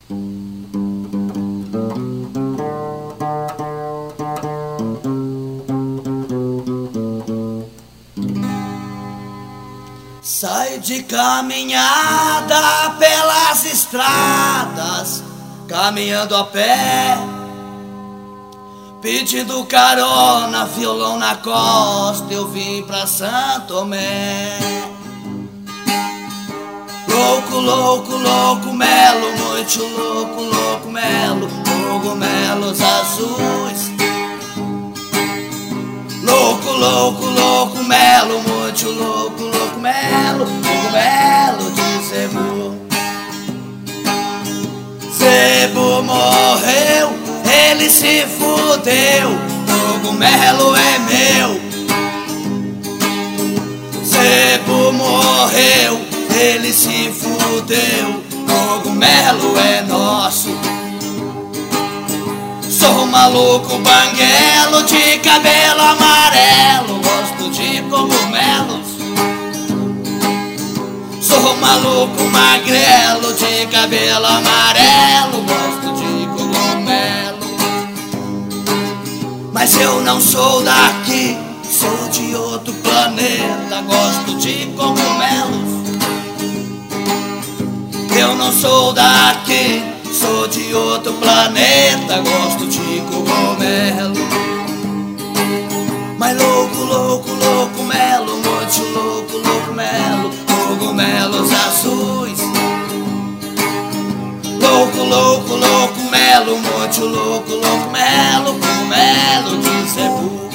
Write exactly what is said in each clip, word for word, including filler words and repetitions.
Saio de caminhada pelas estradas, caminhando a pé, pedindo carona, violão na costa, eu vim pra Santo Tomé. Louco, louco, louco, melo, muito louco, louco, melo, cogumelos azuis. Louco, louco, louco, melo, muito louco, louco, melo, cogumelo de zebu. Zebu morreu, ele se fudeu, cogumelo é meu. Zebu morreu, ele se fudeu, cogumelo é nosso. Sou um maluco banguelo de cabelo amarelo, gosto de cogumelos. Sou um maluco magrelo de cabelo amarelo, gosto de cogumelo. Mas eu não sou daqui, sou de outro planeta, gosto de cogumelos. Eu não sou daqui, sou de outro planeta, gosto de cogumelo. Mas louco, louco, louco, melo, muito louco, louco, melo, cogumelos azuis. Louco, louco, louco, melo, muito louco, louco, melo, cogumelo de zebu.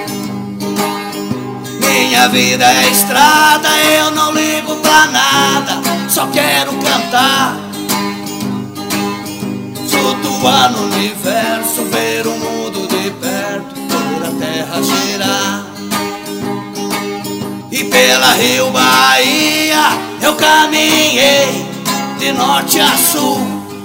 Minha vida é estrada, eu não ligo pra nada, só quero cantar. Flutuar no universo, ver o mundo de perto, ver a terra girar. E pela Rio Bahia eu caminhei de norte a sul.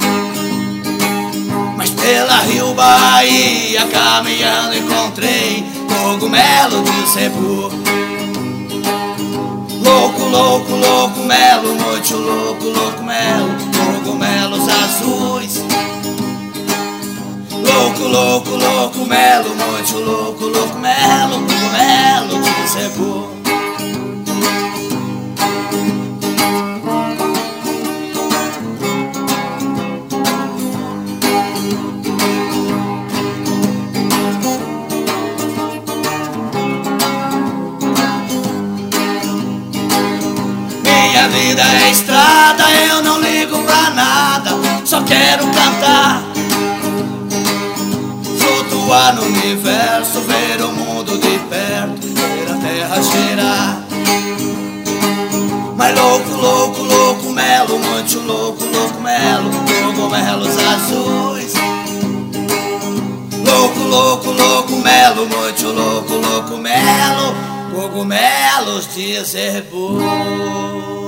Mas pela Rio Bahia caminhando encontrei cogumelo de zebu. Louco, louco, louco, melo, muito louco, louco, melo, cogumelos azuis. Louco, louco, louco, melo, muito louco, louco, melo, cogumelo de zebu. Minha vida é estrada, eu não ligo pra nada, só quero cantar. Flutuar no universo, ver o mundo de perto, ver a terra girar. Mas louco, louco, louco, melo, muito louco, louco, melo, cogumelos azuis. Louco, louco, louco, melo, muito louco, louco, melo, cogumelos de zebu.